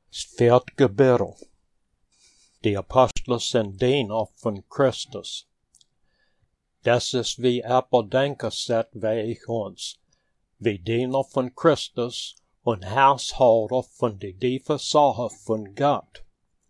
Viert Kapitel. Die Apostel sind Diener von Christus. Das ist wie Apodenker sagt ich uns, wie Diener von Christus und Hausholder von die tiefe Sache von Gott.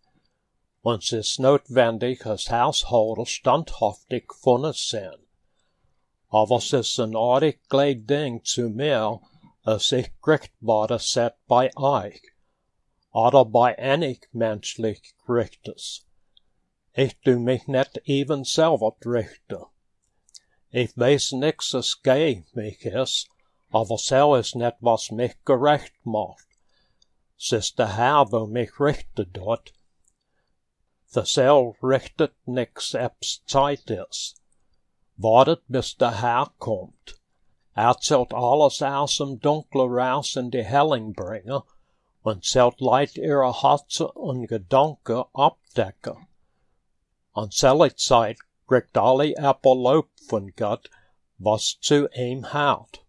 Uns ist notwendig, als Hausholder standhaftig von es sein. Aber es ist ein ordentlich Ding zu mir, als ich gerichtbar set bei euch, oder bei einig menschlich Gerichtes. Ich tu mich nicht even selber richten. Ich weiß nichts, was gegen mich ist, aber so ist nicht, was mich gerecht macht. Es ist der Herr, wo mich richtet dort. Der Seel richtet nix, eb's Zeit ist. Wartet, bis der Herr kommt. Zählt alles aus dem Dunkel raus in die Helling bringen und zählt Leid ihre Herzen und Gedanken abdecken. An selber Zeit kriegt alle Äpfel Lob von Gott, was zu ihm hält.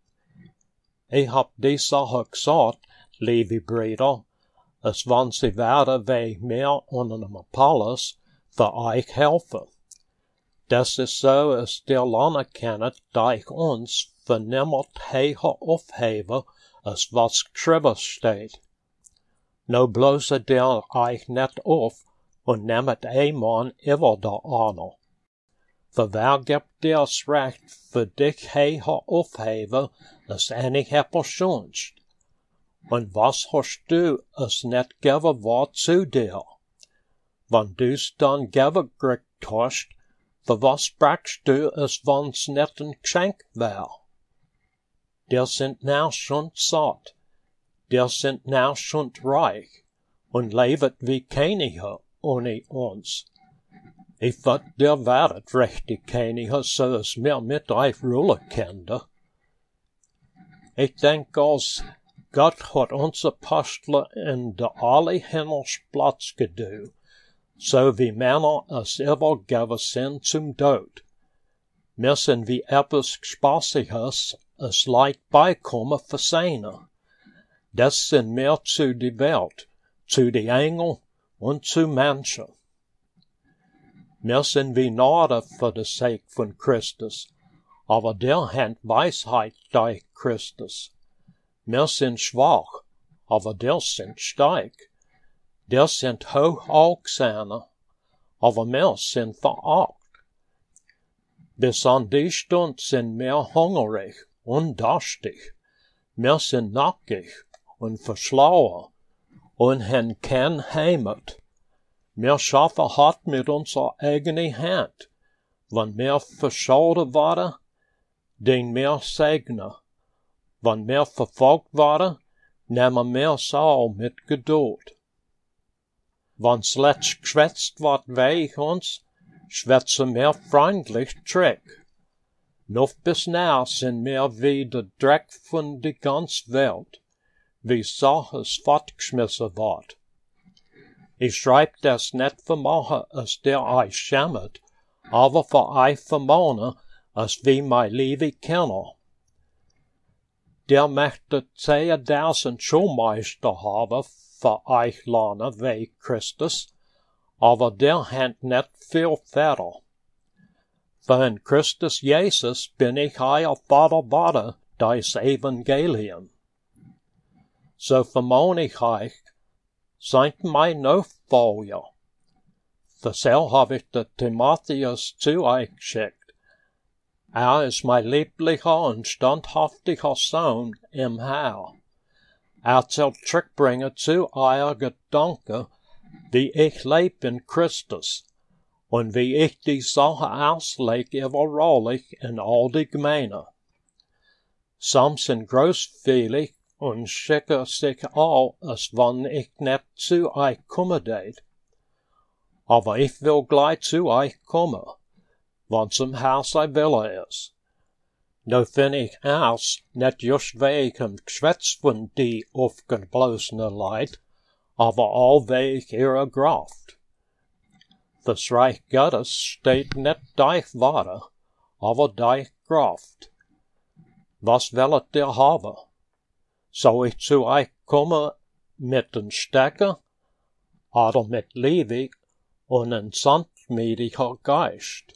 Ich hab die Sache gesagt, liebe Brüder, als wenn sie werden wie mir und einem Apollos für euch helfen. Das ist so, als der Lerner kennet, da ich uns für niemand höher aufhebe, als was geschrieben steht. No bloße der euch nicht auf und nehmet einmal über der Honor. Für wer gibt dir's Recht, für dich höher aufhebe, als einig etwas sonst? Und was hast du, es nicht geben war zu dir? Wenn du's dann geben gekriegt hast, für was brauchst du es, wenn's nicht ein Geschenk wär? Der sind now schon satt, der sind now schon reich, und lebt wie Könige ohne uns. Ich wird der werdet richtig Könige, so es mir mit euch rulen könnte. Ich denk als Gott hat uns Apostel in der alle Himmels Platz gedu, so wie Männer es übergeben sind zum Tod. Wir sind wie etwas Spaßiges, es Leid beikommen für seine. Das sind wir zu die Welt, zu die Engel und zu Menschen. Wir sind wie Gnade für die Sake von Christus, aber der hat Weisheit durch Christus. Wir sind schwach, aber der sind stark. Der sind hoch augsehne, aber wir sind verargt. Bis an die Stund sind wir hungrig und durstig. Wir sind nackig und verschlauen und haben kein Heimat. Wir schaffen hart mit unserer eigenen Hand. Wenn wir verschuldet waren, den wir segnen. Wenn wir verfolgt waren, nehmen wir es auch mit Geduld. Wenn's letzt geschwätzt wird wegen uns, schwätzen wir freundlich zurück. Noch bis now sind wir wie der Dreck von die ganze Welt, wie Saches fortgeschmissen wird. Ich schreib das nicht für machen, als der euch schämet, aber für euch vermahnen, als wie mein liebe Kenner. Der möchte 10.000 Schulmeister haben für euch lernen wie Christus, aber der hat nicht viel fertig. Für in Christus Jesus bin ich euer Vater des Evangelium. So vermahn ich euch, seid mein Nachfolger. Deshalb habe ich den Timotheus zu euch geschickt. Ist mein lieblicher und standhaftiger Sohn im Herr. Soll zurückbringen zu euer Gedanken, wie ich leb in Christus, und wie ich die Sache ausleg überall in all die Gemeinde. Some sind großzügig und schicken sich auch, als wenn ich nicht zu euch kommen tät. Aber ich will gleich zu euch kommen, wenn's im Haus ein Wille ist. No find ich aus, nicht just wegen Geschwätz von die aufgeblasene Leid, aber all wegen ihrer Kraft. Das Reich Gottes steht nicht durch Worte, aber durch Kraft. Was willet ihr haben? Soll ich zu euch kommen mit den Stärke oder mit Liebe und ein sanftmütiger Geist.